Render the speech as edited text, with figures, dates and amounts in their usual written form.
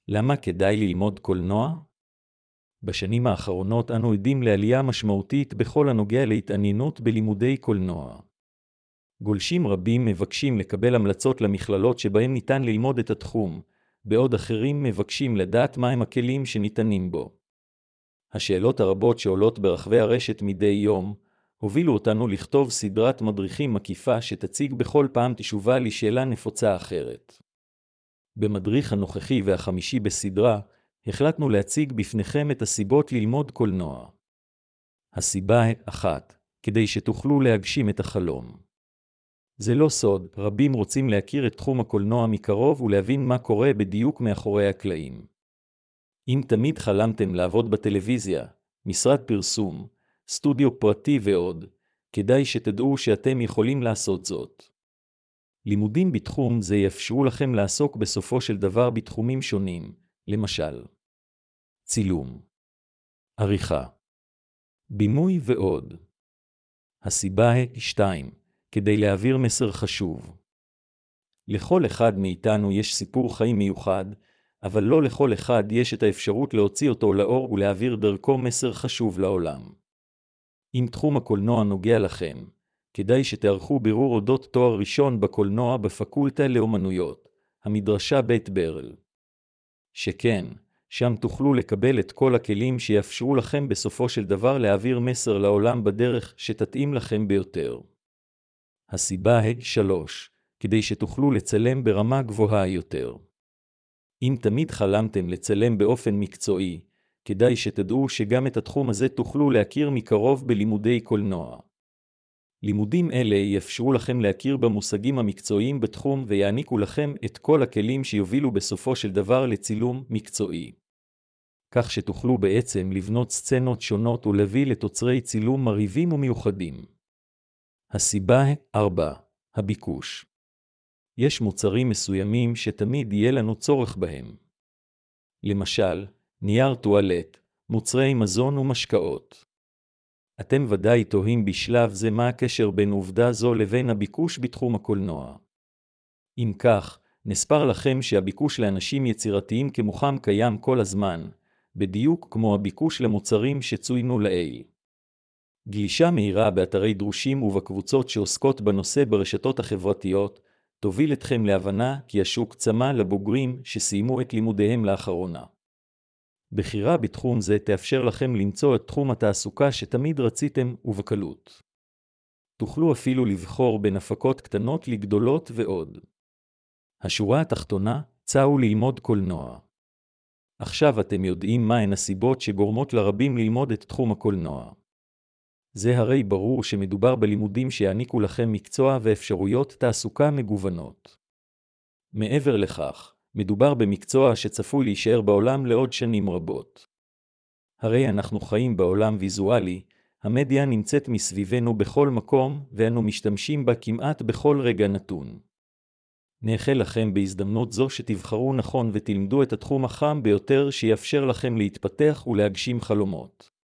למה כדאי ללמוד קולנוע? בשנים האחרונות אנו עדים לעלייה משמעותית בכל הנוגע להתעניינות בלימודי קולנוע. גולשים רבים מבקשים לקבל המלצות למכללות שבהם ניתן ללמוד את התחום, בעוד אחרים מבקשים לדעת מהם הכלים שניתנים בו. השאלות הרבות שעולות ברחבי הרשת מדי יום, הובילו אותנו לכתוב סדרת מדריכים מקיפה שתציג בכל פעם תשובה לשאלה נפוצה אחרת. במדריך הנוכחי והחמישי בסדרה, החלטנו להציג בפניכם את הסיבות ללמוד קולנוע. הסיבה אחת, כדי שתוכלו להגשים את החלום. זה לא סוד, רבים רוצים להכיר את תחום הקולנוע מקרוב ולהבין מה קורה בדיוק מאחורי הקלעים. אם תמיד חלמתם לעבוד בטלוויזיה, משרד פרסום, סטודיו פרטי ועוד, כדאי שתדעו שאתם יכולים לעשות זאת. לימודים בתחום זה יאפשרו לכם לעסוק בסופו של דבר בתחומים שונים, למשל צילום, עריכה, בימוי ועוד. הסיבה היא 2, כדי להעביר מסר חשוב. לכל אחד מאיתנו יש סיפור חיים מיוחד, אבל לא לכל אחד יש את האפשרות להוציא אותו לאור ולהעביר דרכו מסר חשוב לעולם. אם תחום הקולנוע נוגע לכם, כדאי שתערכו בירור אודות תואר ראשון בקולנוע בפקולטה לאומנויות, המדרשה בית ברל. שכן, שם תוכלו לקבל את כל הכלים שיאפשרו לכם בסופו של דבר להעביר מסר לעולם בדרך שתתאים לכם ביותר. הסיבה היא 3, כדי שתוכלו לצלם ברמה גבוהה יותר. אם תמיד חלמתם לצלם באופן מקצועי, כדאי שתדעו שגם את התחום הזה תוכלו להכיר מקרוב בלימודי קולנוע. לימודים אלה יאפשרו לכם להכיר במושגים המקצועיים בתחום ויעניקו לכם את כל הכלים שיובילו בסופו של דבר לצילום מקצועי. כך שתוכלו בעצם לבנות סצנות שונות ולהביא לתוצרי צילום מרהיבים ומיוחדים. הסיבה 4, הביקוש. יש מוצרים מסוימים שתמיד יהיה לנו צורך בהם. למשל, נייר טואלט, מוצרי מזון ומשקאות. אתם ודאי תוהים בשלב זה מה הקשר בין עובדה זו לבין הביקוש בתחום הקולנוע. אם כך, נספר לכם שהביקוש לאנשים יצירתיים כמוכם קיים כל הזמן, בדיוק כמו הביקוש למוצרים שצוינו לעיל. גלישה מהירה באתרי דרושים ובקבוצות שעוסקות בנושא ברשתות החברתיות, תוביל אתכם להבנה כי השוק צמא לבוגרים שסיימו את לימודיהם לאחרונה. בחירה בתחום זה תאפשר לכם למצוא את תחום התעסוקה שתמיד רציתם ובקלות. תוכלו אפילו לבחור בין הפקות קטנות לגדולות ועוד. השורה התחתונה, צאו ללמוד קולנוע. עכשיו אתם יודעים מהן הסיבות שגורמות לרבים ללמוד את תחום הקולנוע. זה הרי ברור שמדובר בלימודים שיעניקו לכם מקצוע ואפשרויות תעסוקה מגוונות. מעבר לכך, מדובר במקצוע שצפוי להישאר בעולם לעוד שנים רבות. הרי אנחנו חיים בעולם ויזואלי, המדיה נמצאת מסביבנו בכל מקום ואנו משתמשים בה כמעט בכל רגע נתון. נאחל לכם בהזדמנות זו שתבחרו נכון ותלמדו את התחום החם ביותר שיאפשר לכם להתפתח ולהגשים חלומות.